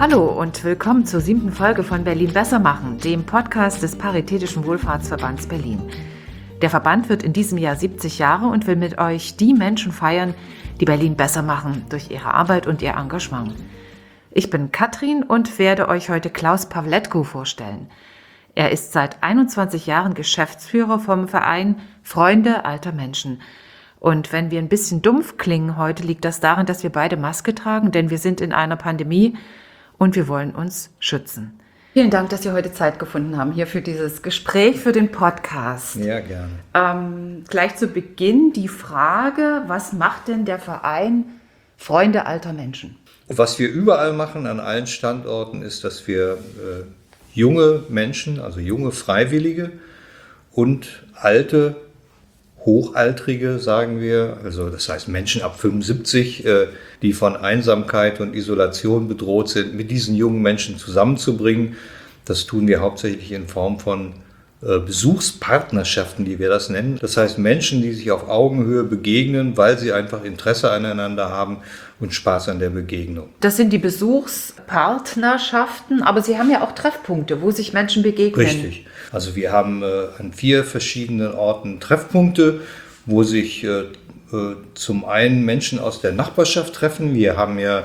Hallo und willkommen zur 7. Folge von Berlin besser machen, dem Podcast des Paritätischen Wohlfahrtsverbands Berlin. Der Verband wird in diesem Jahr 70 Jahre und will mit euch die Menschen feiern, die Berlin besser machen durch ihre Arbeit und ihr Engagement. Ich bin Katrin und werde euch heute Klaus Pawletko vorstellen. Er ist seit 21 Jahren Geschäftsführer vom Verein Freunde alter Menschen. Und wenn wir ein bisschen dumpf klingen heute, liegt das daran, dass wir beide Maske tragen, denn wir sind in einer Pandemie und wir wollen uns schützen. Vielen Dank, dass Sie heute Zeit gefunden haben hier für dieses Gespräch, für den Podcast. Ja, gerne. Gleich zu Beginn die Frage, was macht denn der Verein Freunde alter Menschen? Was wir überall machen, an allen Standorten, ist, dass wir junge Menschen, also junge Freiwillige und alte, Hochaltrige, sagen wir, also das heißt Menschen ab 75, die von Einsamkeit und Isolation bedroht sind, mit diesen jungen Menschen zusammenzubringen. Das tun wir hauptsächlich in Form von Besuchspartnerschaften, wie wir das nennen. Das heißt Menschen, die sich auf Augenhöhe begegnen, weil sie einfach Interesse aneinander haben und Spaß an der Begegnung. Das sind die Besuchspartnerschaften, aber Sie haben ja auch Treffpunkte, wo sich Menschen begegnen. Richtig. Also wir haben an 4 verschiedenen Orten Treffpunkte, wo sich zum einen Menschen aus der Nachbarschaft treffen. Wir haben ja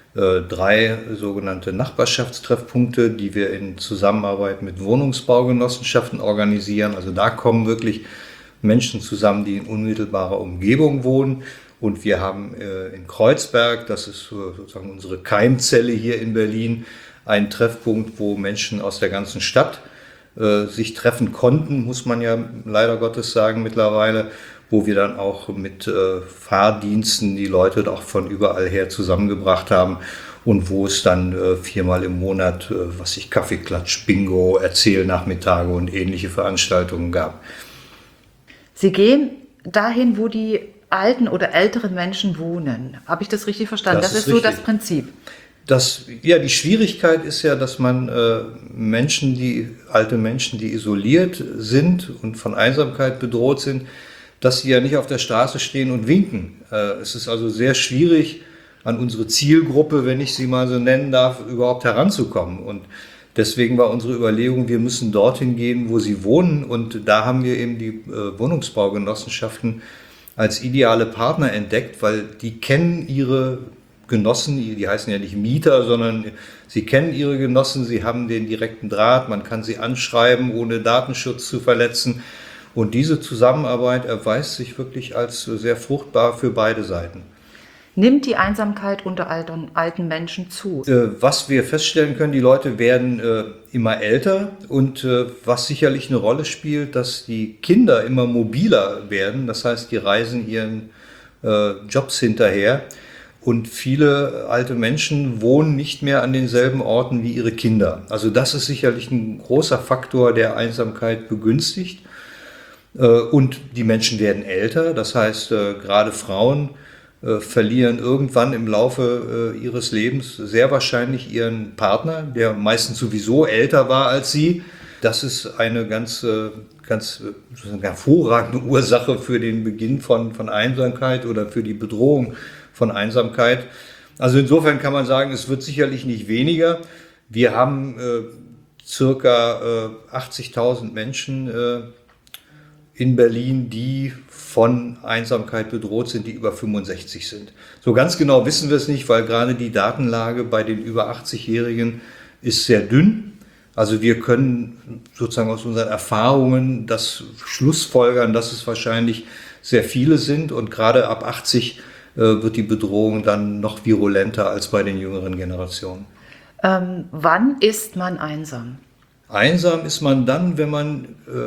3 sogenannte Nachbarschaftstreffpunkte, die wir in Zusammenarbeit mit Wohnungsbaugenossenschaften organisieren. Also da kommen wirklich Menschen zusammen, die in unmittelbarer Umgebung wohnen. Und wir haben in Kreuzberg, das ist sozusagen unsere Keimzelle hier in Berlin, einen Treffpunkt, wo Menschen aus der ganzen Stadt sich treffen konnten, muss man ja leider Gottes sagen mittlerweile, wo wir dann auch mit Fahrdiensten die Leute auch von überall her zusammengebracht haben und wo es dann 4-mal im Monat, Kaffeeklatsch, Bingo, Erzählnachmittage und ähnliche Veranstaltungen gab. Sie gehen dahin, wo die alten oder älteren Menschen wohnen. Habe ich das richtig verstanden? Das ist richtig. So das Prinzip. Die Schwierigkeit ist ja, dass man alte Menschen, die isoliert sind und von Einsamkeit bedroht sind, dass sie ja nicht auf der Straße stehen und winken. Es ist also sehr schwierig, an unsere Zielgruppe, wenn ich sie mal so nennen darf, überhaupt heranzukommen. Und deswegen war unsere Überlegung, wir müssen dorthin gehen, wo sie wohnen. Und da haben wir eben die Wohnungsbaugenossenschaften als ideale Partner entdeckt, weil die kennen ihre Genossen, die heißen ja nicht Mieter, sondern sie kennen ihre Genossen, sie haben den direkten Draht, man kann sie anschreiben, ohne Datenschutz zu verletzen. Und diese Zusammenarbeit erweist sich wirklich als sehr fruchtbar für beide Seiten. Nimmt die Einsamkeit unter alten Menschen zu? Was wir feststellen können, die Leute werden immer älter und was sicherlich eine Rolle spielt, dass die Kinder immer mobiler werden. Das heißt, die reisen ihren Jobs hinterher und viele alte Menschen wohnen nicht mehr an denselben Orten wie ihre Kinder. Also das ist sicherlich ein großer Faktor, der Einsamkeit begünstigt. Und die Menschen werden älter, das heißt, gerade Frauen verlieren irgendwann im Laufe ihres Lebens sehr wahrscheinlich ihren Partner, der meistens sowieso älter war als sie. Das ist eine ganz hervorragende Ursache für den Beginn von Einsamkeit oder für die Bedrohung von Einsamkeit. Also insofern kann man sagen, es wird sicherlich nicht weniger. Wir haben circa 80.000 Menschen in Berlin, die von Einsamkeit bedroht sind, die über 65 sind. So ganz genau wissen wir es nicht, weil gerade die Datenlage bei den über 80-Jährigen ist sehr dünn. Also wir können sozusagen aus unseren Erfahrungen das schlussfolgern, dass es wahrscheinlich sehr viele sind und gerade ab 80 wird die Bedrohung dann noch virulenter als bei den jüngeren Generationen. Wann ist man einsam? Einsam ist man dann, wenn man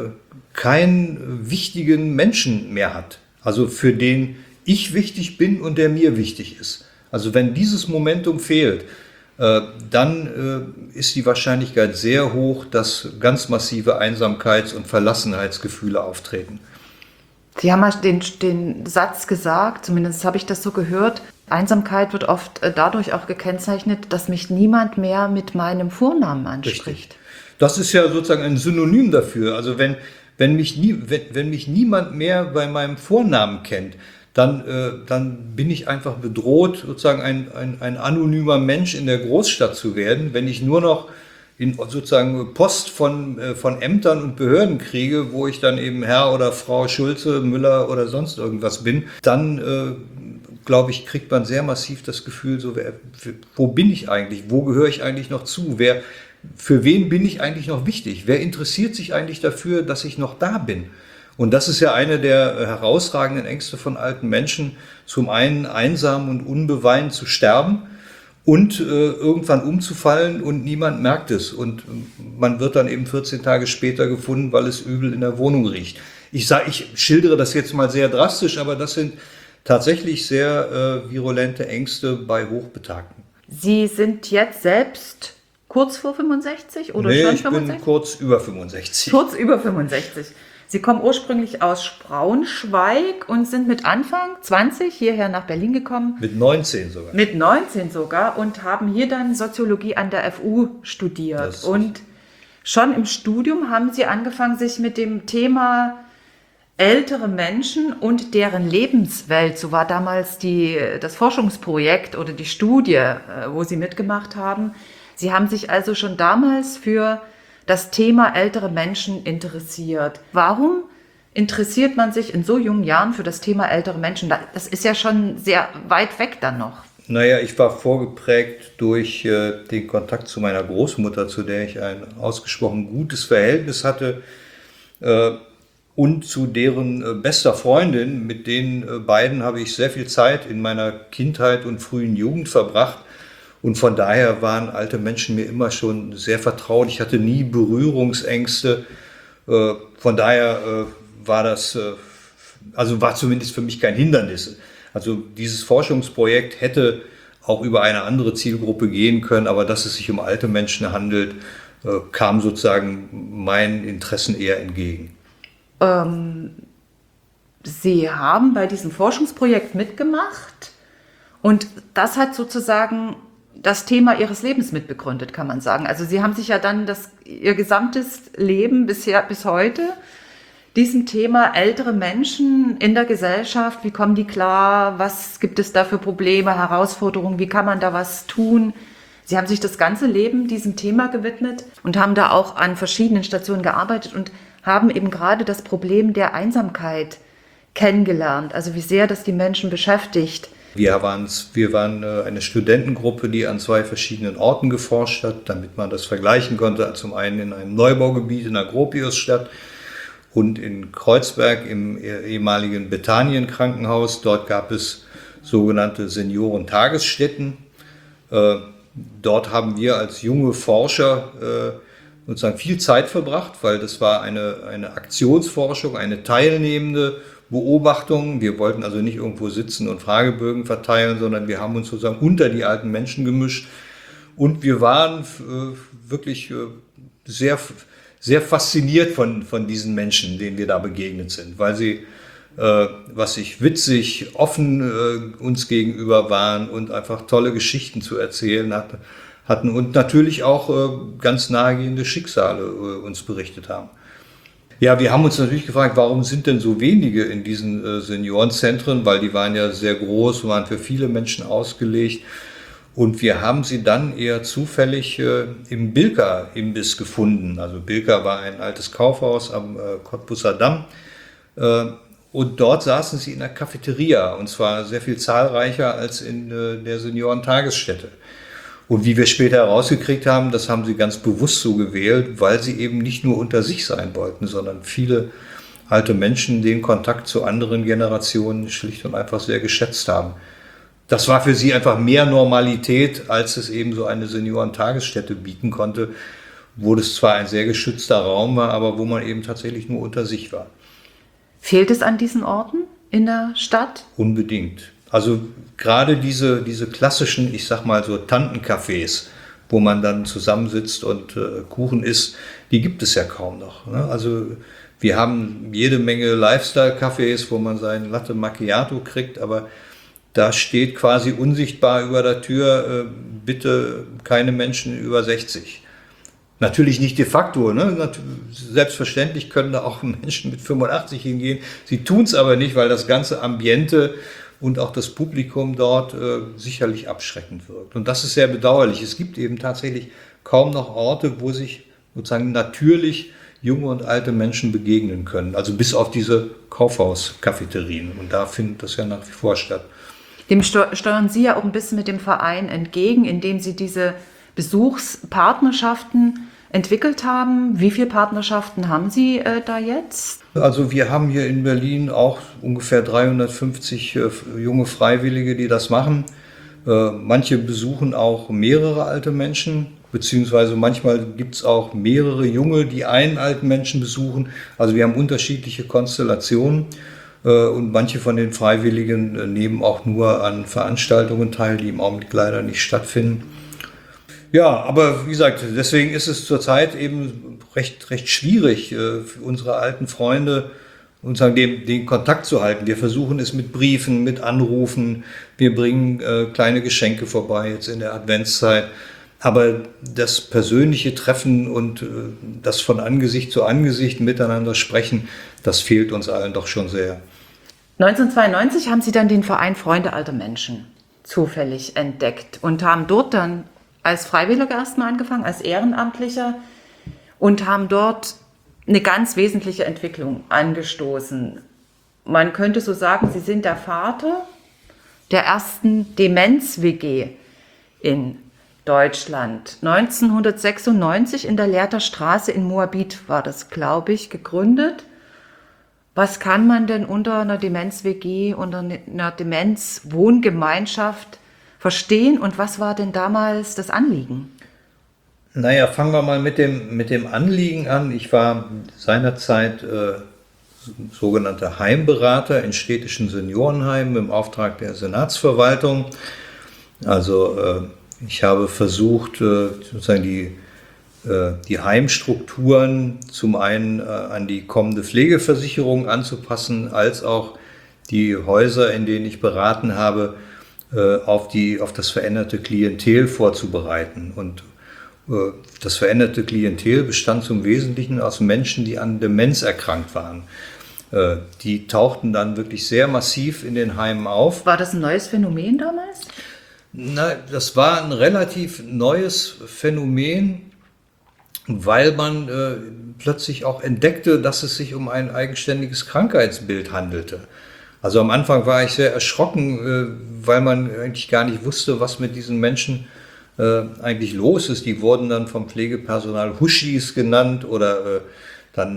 keinen wichtigen Menschen mehr hat. Also für den ich wichtig bin und der mir wichtig ist. Also wenn dieses Momentum fehlt, dann ist die Wahrscheinlichkeit sehr hoch, dass ganz massive Einsamkeits- und Verlassenheitsgefühle auftreten. Sie haben mal den Satz gesagt, zumindest habe ich das so gehört, Einsamkeit wird oft dadurch auch gekennzeichnet, dass mich niemand mehr mit meinem Vornamen anspricht. Richtig. Das ist ja sozusagen ein Synonym dafür. Also wenn mich niemand mehr bei meinem Vornamen kennt, dann bin ich einfach bedroht, sozusagen ein anonymer Mensch in der Großstadt zu werden, wenn ich nur noch sozusagen Post von Ämtern und Behörden kriege, wo ich dann eben Herr oder Frau Schulze, Müller oder sonst irgendwas bin, dann glaube ich, kriegt man sehr massiv das Gefühl, so, wo bin ich eigentlich, wo gehöre ich eigentlich noch zu, für wen bin ich eigentlich noch wichtig, wer interessiert sich eigentlich dafür, dass ich noch da bin. Und das ist ja eine der herausragenden Ängste von alten Menschen, zum einen einsam und unbeweint zu sterben und irgendwann umzufallen und niemand merkt es. Und man wird dann eben 14 Tage später gefunden, weil es übel in der Wohnung riecht. Ich schildere das jetzt mal sehr drastisch, aber das sind tatsächlich sehr virulente Ängste bei Hochbetagten. Sie sind jetzt selbst kurz vor 65 oder schon 65? Ich bin kurz über 65. Kurz über 65. Sie kommen ursprünglich aus Braunschweig und sind mit Anfang 20 hierher nach Berlin gekommen. Mit 19 sogar. Mit 19 sogar und haben hier dann Soziologie an der FU studiert. Und schon im Studium haben Sie angefangen, sich mit dem Thema ältere Menschen und deren Lebenswelt, so war damals das Forschungsprojekt oder die Studie, wo Sie mitgemacht haben. Sie haben sich also schon damals für das Thema ältere Menschen interessiert. Warum interessiert man sich in so jungen Jahren für das Thema ältere Menschen? Das ist ja schon sehr weit weg dann noch. Naja, ich war vorgeprägt durch den Kontakt zu meiner Großmutter, zu der ich ein ausgesprochen gutes Verhältnis hatte, und zu deren bester Freundin. Mit den beiden habe ich sehr viel Zeit in meiner Kindheit und frühen Jugend verbracht. Und von daher waren alte Menschen mir immer schon sehr vertraut. Ich hatte nie Berührungsängste. Von daher war zumindest für mich kein Hindernis. Also dieses Forschungsprojekt hätte auch über eine andere Zielgruppe gehen können, aber dass es sich um alte Menschen handelt, kam sozusagen meinen Interessen eher entgegen. Sie haben bei diesem Forschungsprojekt mitgemacht und das hat sozusagen das Thema Ihres Lebens mitbegründet, kann man sagen. Also Sie haben sich ja dann Ihr gesamtes Leben bis heute diesem Thema ältere Menschen in der Gesellschaft, wie kommen die klar, was gibt es da für Probleme, Herausforderungen, wie kann man da was tun? Sie haben sich das ganze Leben diesem Thema gewidmet und haben da auch an verschiedenen Stationen gearbeitet und haben eben gerade das Problem der Einsamkeit kennengelernt, also wie sehr das die Menschen beschäftigt. Wir waren eine Studentengruppe, die an 2 verschiedenen Orten geforscht hat, damit man das vergleichen konnte. Zum einen in einem Neubaugebiet in der Gropiusstadt und in Kreuzberg im ehemaligen Bethanien-Krankenhaus. Dort gab es sogenannte Seniorentagesstätten. Dort haben wir als junge Forscher sozusagen viel Zeit verbracht, weil das war eine Aktionsforschung, eine teilnehmende Beobachtung. Wir wollten also nicht irgendwo sitzen und Fragebögen verteilen, sondern wir haben uns sozusagen unter die alten Menschen gemischt. Und wir waren wirklich sehr, sehr fasziniert von diesen Menschen, denen wir da begegnet sind, weil sie, witzig, offen uns gegenüber waren und einfach tolle Geschichten zu erzählen hatten und natürlich auch ganz nahegehende Schicksale uns berichtet haben. Ja, wir haben uns natürlich gefragt, warum sind denn so wenige in diesen Seniorenzentren, weil die waren ja sehr groß, waren für viele Menschen ausgelegt. Und wir haben sie dann eher zufällig im Bilka-Imbiss gefunden. Also Bilka war ein altes Kaufhaus am Cottbusser Damm. Und dort saßen sie in der Cafeteria, und zwar sehr viel zahlreicher als in der Seniorentagesstätte. Und wie wir später herausgekriegt haben, das haben sie ganz bewusst so gewählt, weil sie eben nicht nur unter sich sein wollten, sondern viele alte Menschen den Kontakt zu anderen Generationen schlicht und einfach sehr geschätzt haben. Das war für sie einfach mehr Normalität, als es eben so eine Seniorentagesstätte bieten konnte, wo das zwar ein sehr geschützter Raum war, aber wo man eben tatsächlich nur unter sich war. Fehlt es an diesen Orten in der Stadt? Unbedingt. Also gerade diese klassischen, ich sag mal so Tantencafés, wo man dann zusammensitzt und Kuchen isst, die gibt es ja kaum noch. Ne? Also wir haben jede Menge Lifestyle-Cafés, wo man seinen Latte Macchiato kriegt, aber da steht quasi unsichtbar über der Tür, bitte keine Menschen über 60. Natürlich nicht de facto, ne? Selbstverständlich können da auch Menschen mit 85 hingehen. Sie tun es aber nicht, weil das ganze Ambiente und auch das Publikum dort sicherlich abschreckend wirkt. Und das ist sehr bedauerlich. Es gibt eben tatsächlich kaum noch Orte, wo sich sozusagen natürlich junge und alte Menschen begegnen können. Also bis auf diese Kaufhaus-Cafeterien. Und da findet das ja nach wie vor statt. Dem steuern Sie ja auch ein bisschen mit dem Verein entgegen, indem Sie diese Besuchspartnerschaften entwickelt haben. Wie viele Partnerschaften haben Sie da jetzt? Also wir haben hier in Berlin auch ungefähr 350 junge Freiwillige, die das machen. Manche besuchen auch mehrere alte Menschen, beziehungsweise manchmal gibt es auch mehrere Junge, die einen alten Menschen besuchen. Also wir haben unterschiedliche Konstellationen und manche von den Freiwilligen nehmen auch nur an Veranstaltungen teil, die im Augenblick leider nicht stattfinden. Ja, aber wie gesagt, deswegen ist es zurzeit eben recht schwierig für unsere alten Freunde, den Kontakt zu halten. Wir versuchen es mit Briefen, mit Anrufen, wir bringen kleine Geschenke vorbei jetzt in der Adventszeit. Aber das persönliche Treffen und das von Angesicht zu Angesicht miteinander sprechen, das fehlt uns allen doch schon sehr. 1992 haben Sie dann den Verein Freunde alter Menschen zufällig entdeckt und haben dort dann als Freiwilliger erstmal angefangen, als Ehrenamtlicher und haben dort eine ganz wesentliche Entwicklung angestoßen. Man könnte so sagen, Sie sind der Vater der ersten Demenz-WG in Deutschland. 1996 in der Lehrter Straße in Moabit war das, glaube ich, gegründet. Was kann man denn unter einer Demenz-WG, unter einer Demenz-Wohngemeinschaft verstehen und was war denn damals das Anliegen? Naja, fangen wir mal mit dem Anliegen an. Ich war seinerzeit sogenannter Heimberater in städtischen Seniorenheimen im Auftrag der Senatsverwaltung. Also ich habe versucht, sozusagen die Heimstrukturen zum einen an die kommende Pflegeversicherung anzupassen, als auch die Häuser, in denen ich beraten habe, auf das veränderte Klientel vorzubereiten. Und das veränderte Klientel bestand zum Wesentlichen aus Menschen, die an Demenz erkrankt waren. Die tauchten dann wirklich sehr massiv in den Heimen auf. War das ein neues Phänomen damals? Na, das war ein relativ neues Phänomen, weil man plötzlich auch entdeckte, dass es sich um ein eigenständiges Krankheitsbild handelte. Also am Anfang war ich sehr erschrocken, weil man eigentlich gar nicht wusste, was mit diesen Menschen eigentlich los ist. Die wurden dann vom Pflegepersonal Huschis genannt oder dann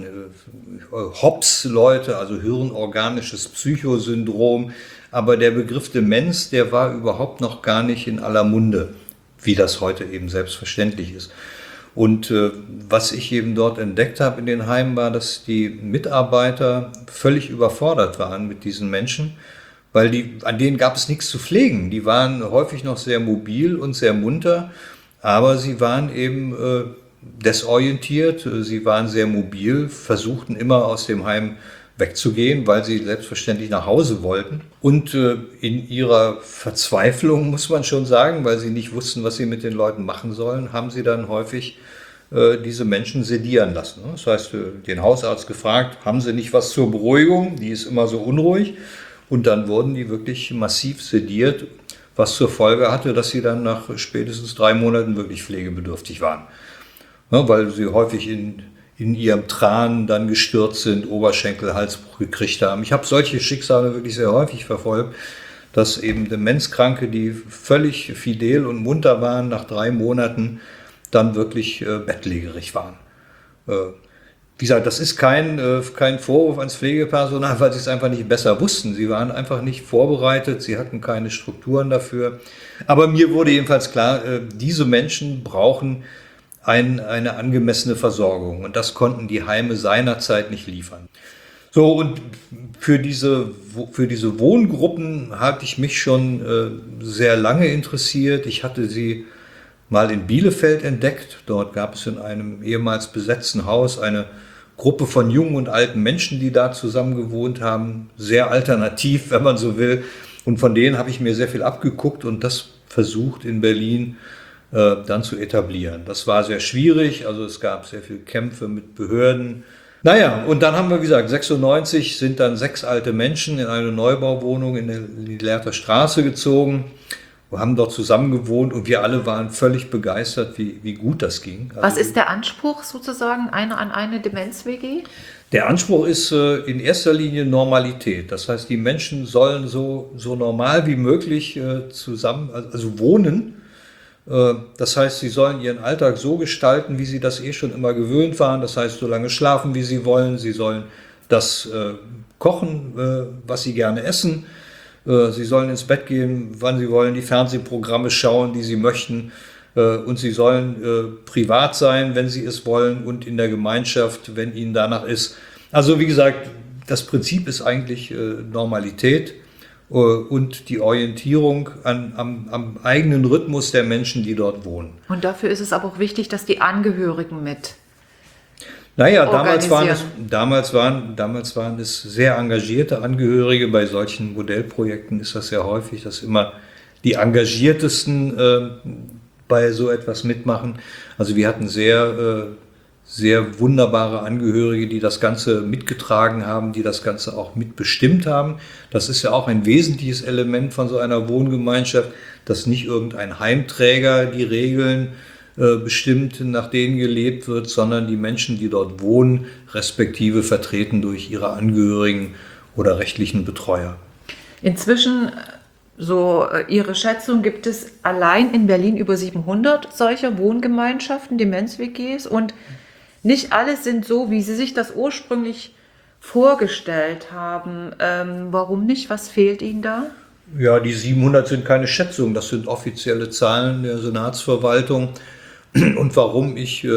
HOPS-Leute, also hirnorganisches Psychosyndrom. Aber der Begriff Demenz, der war überhaupt noch gar nicht in aller Munde, wie das heute eben selbstverständlich ist. Und was ich eben dort entdeckt habe in den Heimen war, dass die Mitarbeiter völlig überfordert waren mit diesen Menschen, weil an denen gab es nichts zu pflegen. Die waren häufig noch sehr mobil und sehr munter, aber sie waren eben desorientiert, sie waren sehr mobil, versuchten immer aus dem Heim wegzugehen, weil sie selbstverständlich nach Hause wollten. Und in ihrer Verzweiflung, muss man schon sagen, weil sie nicht wussten, was sie mit den Leuten machen sollen, haben sie dann häufig diese Menschen sedieren lassen. Das heißt, den Hausarzt gefragt, haben sie nicht was zur Beruhigung? Die ist immer so unruhig. Und dann wurden die wirklich massiv sediert, was zur Folge hatte, dass sie dann nach spätestens 3 Monaten wirklich pflegebedürftig waren. Ja, weil sie häufig in ihrem Tran dann gestürzt sind, Oberschenkel, Halsbruch gekriegt haben. Ich habe solche Schicksale wirklich sehr häufig verfolgt, dass eben Demenzkranke, die völlig fidel und munter waren, nach 3 Monaten dann wirklich bettlägerig waren. Wie gesagt, das ist kein Vorwurf ans Pflegepersonal, weil sie es einfach nicht besser wussten. Sie waren einfach nicht vorbereitet, sie hatten keine Strukturen dafür. Aber mir wurde jedenfalls klar, diese Menschen brauchen eine angemessene Versorgung. Und das konnten die Heime seinerzeit nicht liefern. So, und für diese Wohngruppen hatte ich mich schon sehr lange interessiert. Ich hatte sie mal in Bielefeld entdeckt. Dort gab es in einem ehemals besetzten Haus eine Gruppe von jungen und alten Menschen, die da zusammen gewohnt haben. Sehr alternativ, wenn man so will. Und von denen habe ich mir sehr viel abgeguckt und das versucht in Berlin dann zu etablieren. Das war sehr schwierig, also es gab sehr viele Kämpfe mit Behörden. Naja, und dann haben wir, wie gesagt, 96 sind dann 6 alte Menschen in eine Neubauwohnung in die Lehrter Straße gezogen. Wir haben dort zusammen gewohnt und wir alle waren völlig begeistert, wie gut das ging. Was ist der Anspruch sozusagen an eine Demenz-WG? Der Anspruch ist in erster Linie Normalität. Das heißt, die Menschen sollen so normal wie möglich zusammen, also wohnen. Das heißt, sie sollen ihren Alltag so gestalten, wie sie das schon immer gewöhnt waren. Das heißt, so lange schlafen, wie sie wollen. Sie sollen das kochen, was sie gerne essen. Sie sollen ins Bett gehen, wann sie wollen, die Fernsehprogramme schauen, die sie möchten. Und sie sollen privat sein, wenn sie es wollen, und in der Gemeinschaft, wenn ihnen danach ist. Also wie gesagt, das Prinzip ist eigentlich Normalität und die Orientierung am eigenen Rhythmus der Menschen, die dort wohnen. Und dafür ist es aber auch wichtig, dass die Angehörigen mit damals waren es sehr engagierte Angehörige. Bei solchen Modellprojekten ist das sehr häufig, dass immer die Engagiertesten bei so etwas mitmachen. Also wir hatten sehr wunderbare Angehörige, die das Ganze mitgetragen haben, die das Ganze auch mitbestimmt haben. Das ist ja auch ein wesentliches Element von so einer Wohngemeinschaft, dass nicht irgendein Heimträger die Regeln bestimmt, nach denen gelebt wird, sondern die Menschen, die dort wohnen, respektive vertreten durch ihre Angehörigen oder rechtlichen Betreuer. Inzwischen, so Ihre Schätzung, gibt es allein in Berlin über 700 solcher Wohngemeinschaften, Demenz-WGs, und nicht alle sind so, wie Sie sich das ursprünglich vorgestellt haben. Warum nicht? Was fehlt Ihnen da? Ja, die 700 sind keine Schätzung, das sind offizielle Zahlen der Senatsverwaltung. Und warum ich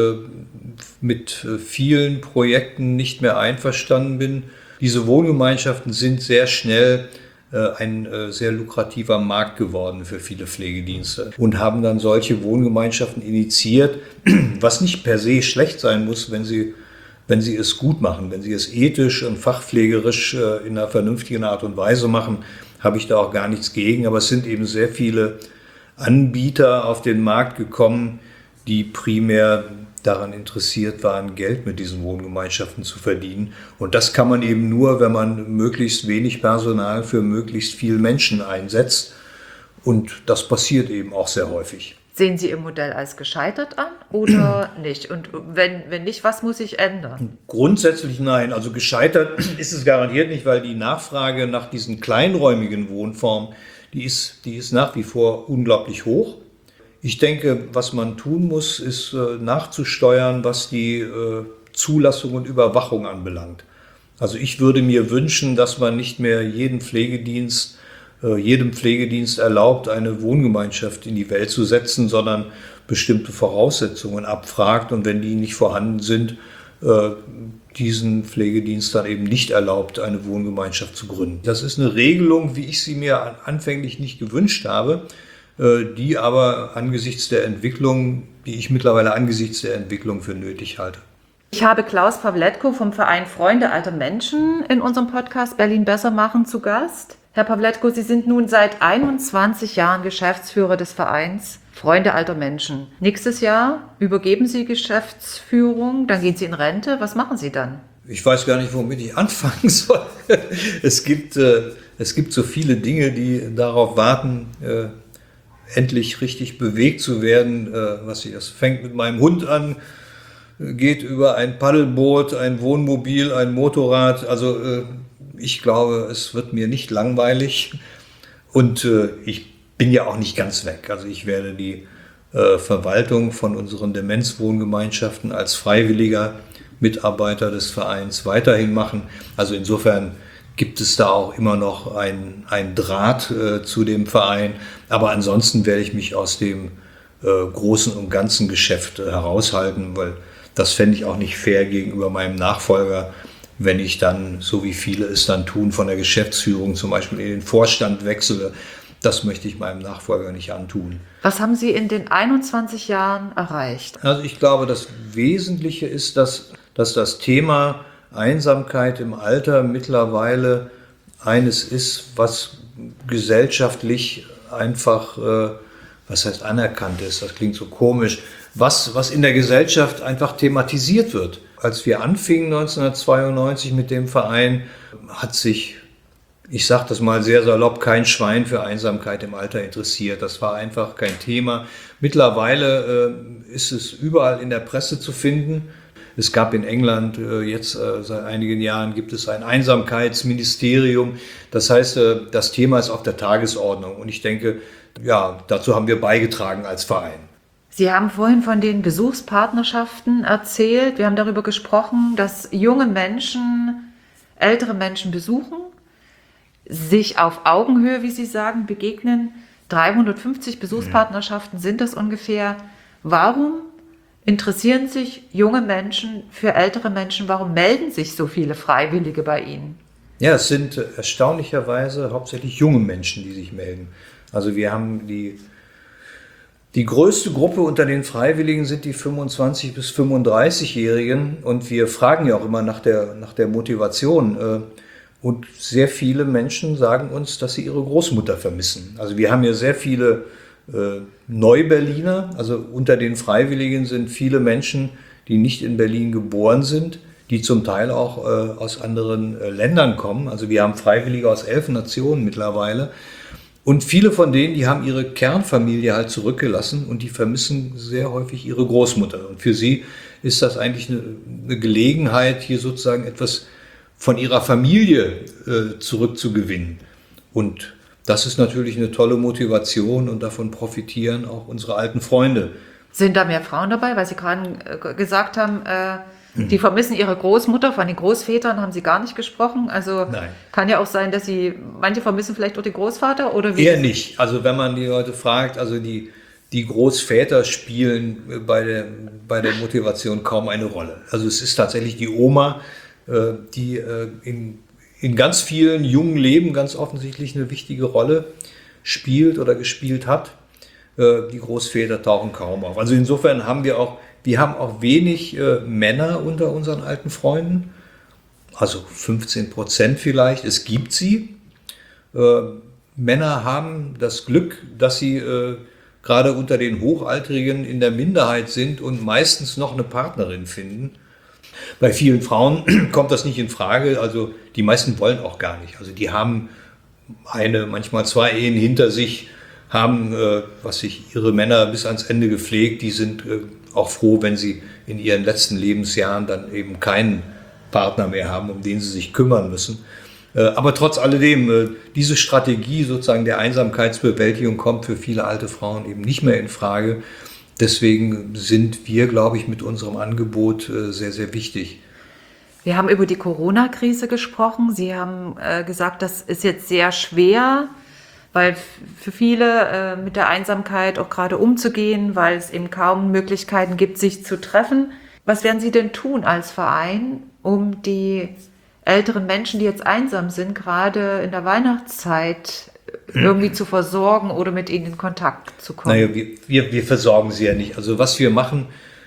mit vielen Projekten nicht mehr einverstanden bin: Diese Wohngemeinschaften sind sehr schnell ein sehr lukrativer Markt geworden für viele Pflegedienste und haben dann solche Wohngemeinschaften initiiert, was nicht per se schlecht sein muss, wenn sie es gut machen, wenn sie es ethisch und fachpflegerisch in einer vernünftigen Art und Weise machen, habe ich da auch gar nichts gegen. Aber es sind eben sehr viele Anbieter auf den Markt gekommen, die primär daran interessiert waren, Geld mit diesen Wohngemeinschaften zu verdienen. Und das kann man eben nur, wenn man möglichst wenig Personal für möglichst viele Menschen einsetzt. Und das passiert eben auch sehr häufig. Sehen Sie Ihr Modell als gescheitert an oder nicht? Und wenn nicht, was muss sich ändern? Grundsätzlich nein. Also gescheitert ist es garantiert nicht, weil die Nachfrage nach diesen kleinräumigen Wohnformen, die ist nach wie vor unglaublich hoch. Ich denke, was man tun muss, ist nachzusteuern, was die Zulassung und Überwachung anbelangt. Also ich würde mir wünschen, dass man nicht mehr jedem Pflegedienst erlaubt, eine Wohngemeinschaft in die Welt zu setzen, sondern bestimmte Voraussetzungen abfragt, und wenn die nicht vorhanden sind, diesen Pflegedienst dann eben nicht erlaubt, eine Wohngemeinschaft zu gründen. Das ist eine Regelung, wie ich sie mir anfänglich nicht gewünscht habe, die aber die ich mittlerweile angesichts der Entwicklung für nötig halte. Ich habe Klaus Pawletko vom Verein Freunde alter Menschen in unserem Podcast Berlin besser machen zu Gast. Herr Pawletko, Sie sind nun seit 21 Jahren Geschäftsführer des Vereins Freunde alter Menschen. Nächstes Jahr übergeben Sie Geschäftsführung, dann gehen Sie in Rente. Was machen Sie dann? Ich weiß gar nicht, womit ich anfangen soll. Es gibt so viele Dinge, die darauf warten, endlich richtig bewegt zu werden. Es fängt mit meinem Hund an, geht über ein Paddelboot, ein Wohnmobil, ein Motorrad. Also ich glaube, es wird mir nicht langweilig, und ich bin ja auch nicht ganz weg. Also ich werde die Verwaltung von unseren Demenzwohngemeinschaften als freiwilliger Mitarbeiter des Vereins weiterhin machen. Also insofern gibt es da auch immer noch einen Draht zu dem Verein. Aber ansonsten werde ich mich aus dem großen und ganzen Geschäft heraushalten, weil das fände ich auch nicht fair gegenüber meinem Nachfolger, wenn ich dann, so wie viele es dann tun, von der Geschäftsführung zum Beispiel in den Vorstand wechsle. Das möchte ich meinem Nachfolger nicht antun. Was haben Sie in den 21 Jahren erreicht? Also ich glaube, das Wesentliche ist, dass das Thema Einsamkeit im Alter mittlerweile eines ist, was gesellschaftlich einfach was heißt anerkannt ist, das klingt so komisch, was in der Gesellschaft einfach thematisiert wird. Als wir anfingen 1992 mit dem Verein, hat sich, ich sage das mal sehr salopp, kein Schwein für Einsamkeit im Alter interessiert. Das war einfach kein Thema. Mittlerweile ist es überall in der Presse zu finden. Es gab in England jetzt seit einigen Jahren gibt es ein Einsamkeitsministerium. Das heißt, das Thema ist auf der Tagesordnung. Und ich denke, ja, dazu haben wir beigetragen als Verein. Sie haben vorhin von den Besuchspartnerschaften erzählt. Wir haben darüber gesprochen, dass junge Menschen ältere Menschen besuchen, sich auf Augenhöhe, wie Sie sagen, begegnen. 350 Besuchspartnerschaften sind das ungefähr. Warum interessieren sich junge Menschen für ältere Menschen? Warum melden sich so viele Freiwillige bei Ihnen? Ja, es sind erstaunlicherweise hauptsächlich junge Menschen, die sich melden. Also wir haben die größte Gruppe unter den Freiwilligen sind die 25- bis 35-Jährigen und wir fragen ja auch immer nach der Motivation. Und sehr viele Menschen sagen uns, dass sie ihre Großmutter vermissen. Also wir haben ja sehr viele Neuberliner, also unter den Freiwilligen sind viele Menschen, die nicht in Berlin geboren sind, die zum Teil auch aus anderen Ländern kommen. Also wir haben Freiwillige aus 11 Nationen mittlerweile. Und viele von denen, die haben ihre Kernfamilie halt zurückgelassen und die vermissen sehr häufig ihre Großmutter. Und für sie ist das eigentlich eine Gelegenheit, hier sozusagen etwas von ihrer Familie zurückzugewinnen. Und das ist natürlich eine tolle Motivation und davon profitieren auch unsere alten Freunde. Sind da mehr Frauen dabei? Weil Sie gerade gesagt haben, die vermissen ihre Großmutter. Von den Großvätern haben Sie gar nicht gesprochen. Also Nein. Kann ja auch sein, dass manche vermissen vielleicht auch den Großvater oder wie? Eher nicht. Also wenn man die Leute fragt, also die Großväter spielen bei der Motivation kaum eine Rolle. Also es ist tatsächlich die Oma, die in ganz vielen jungen Leben ganz offensichtlich eine wichtige Rolle spielt oder gespielt hat. Die Großväter tauchen kaum auf. Also insofern haben wir auch wenig Männer unter unseren alten Freunden, also 15% vielleicht, es gibt sie. Männer haben das Glück, dass sie gerade unter den Hochaltrigen in der Minderheit sind und meistens noch eine Partnerin finden. Bei vielen Frauen kommt das nicht in Frage, also die meisten wollen auch gar nicht. Also die haben manchmal 2 Ehen hinter sich, haben ihre Männer bis ans Ende gepflegt, die sind auch froh, wenn sie in ihren letzten Lebensjahren dann eben keinen Partner mehr haben, um den sie sich kümmern müssen. Aber trotz alledem, diese Strategie sozusagen der Einsamkeitsbewältigung kommt für viele alte Frauen eben nicht mehr in Frage. Deswegen sind wir, glaube ich, mit unserem Angebot sehr, sehr wichtig. Wir haben über die Corona-Krise gesprochen. Sie haben gesagt, das ist jetzt sehr schwer, weil für viele mit der Einsamkeit auch gerade umzugehen, weil es eben kaum Möglichkeiten gibt, sich zu treffen. Was werden Sie denn tun als Verein, um die älteren Menschen, die jetzt einsam sind, gerade in der Weihnachtszeit irgendwie zu versorgen oder mit ihnen in Kontakt zu kommen? Naja, wir versorgen sie ja nicht. Also was wir machen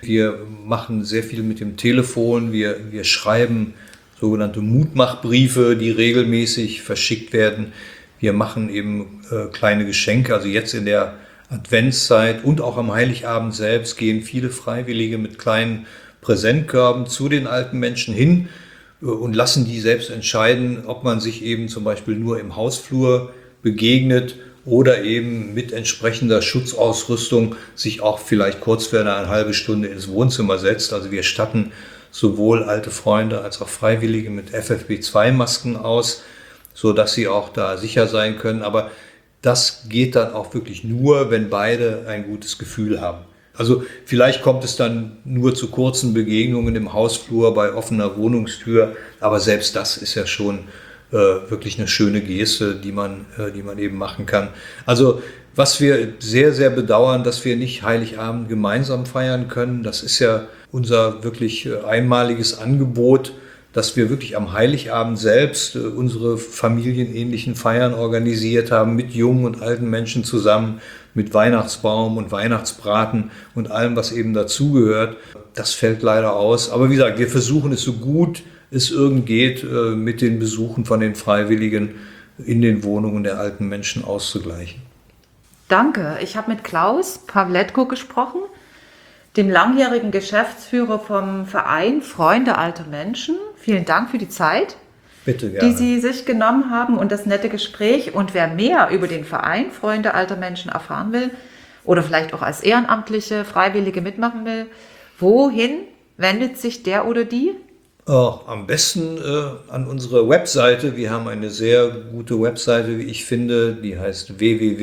sehr viel mit dem Telefon. Wir schreiben sogenannte Mutmachbriefe, die regelmäßig verschickt werden. Wir machen eben kleine Geschenke. Also jetzt in der Adventszeit und auch am Heiligabend selbst gehen viele Freiwillige mit kleinen Präsentkörben zu den alten Menschen hin und lassen die selbst entscheiden, ob man sich eben zum Beispiel nur im Hausflur begegnet oder eben mit entsprechender Schutzausrüstung sich auch vielleicht kurz für eine halbe Stunde ins Wohnzimmer setzt. Also wir statten sowohl alte Freunde als auch Freiwillige mit FFP2-Masken aus, sodass sie auch da sicher sein können. Aber das geht dann auch wirklich nur, wenn beide ein gutes Gefühl haben. Also vielleicht kommt es dann nur zu kurzen Begegnungen im Hausflur bei offener Wohnungstür, aber selbst das ist ja schon wirklich eine schöne Geste, die man eben machen kann. Also was wir sehr, sehr bedauern, dass wir nicht Heiligabend gemeinsam feiern können. Das ist ja unser wirklich einmaliges Angebot, dass wir wirklich am Heiligabend selbst unsere familienähnlichen Feiern organisiert haben, mit jungen und alten Menschen zusammen, mit Weihnachtsbaum und Weihnachtsbraten und allem, was eben dazugehört. Das fällt leider aus. Aber wie gesagt, wir versuchen es so gut es irgend geht, mit den Besuchen von den Freiwilligen in den Wohnungen der alten Menschen auszugleichen. Danke. Ich habe mit Klaus Pawletko gesprochen, dem langjährigen Geschäftsführer vom Verein Freunde alter Menschen. Vielen Dank für die Zeit, Bitte gerne. die Sie sich genommen haben und das nette Gespräch. Und wer mehr über den Verein Freunde alter Menschen erfahren will oder vielleicht auch als ehrenamtliche Freiwillige mitmachen will, wohin wendet sich der oder die? Am besten an unsere Webseite. Wir haben eine sehr gute Webseite, wie ich finde, die heißt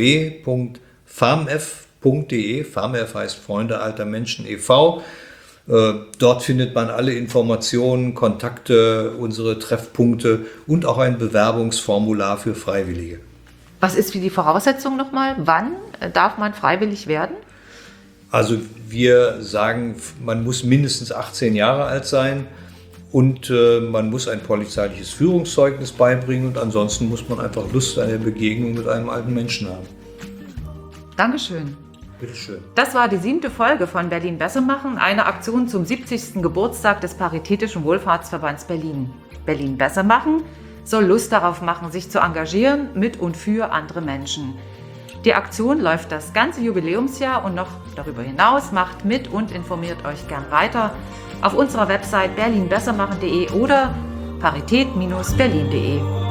www.farmf.de. FarmF heißt Freunde alter Menschen e.V. Dort findet man alle Informationen, Kontakte, unsere Treffpunkte und auch ein Bewerbungsformular für Freiwillige. Was ist für die Voraussetzung nochmal? Wann darf man freiwillig werden? Also wir sagen, man muss mindestens 18 Jahre alt sein und man muss ein polizeiliches Führungszeugnis beibringen und ansonsten muss man einfach Lust an der Begegnung mit einem alten Menschen haben. Dankeschön. Bitteschön. Das war die 7. Folge von Berlin besser machen, eine Aktion zum 70. Geburtstag des Paritätischen Wohlfahrtsverbands Berlin. Berlin besser machen soll Lust darauf machen, sich zu engagieren mit und für andere Menschen. Die Aktion läuft das ganze Jubiläumsjahr und noch darüber hinaus. Macht mit und informiert euch gern weiter auf unserer Website berlinbessermachen.de oder parität-berlin.de.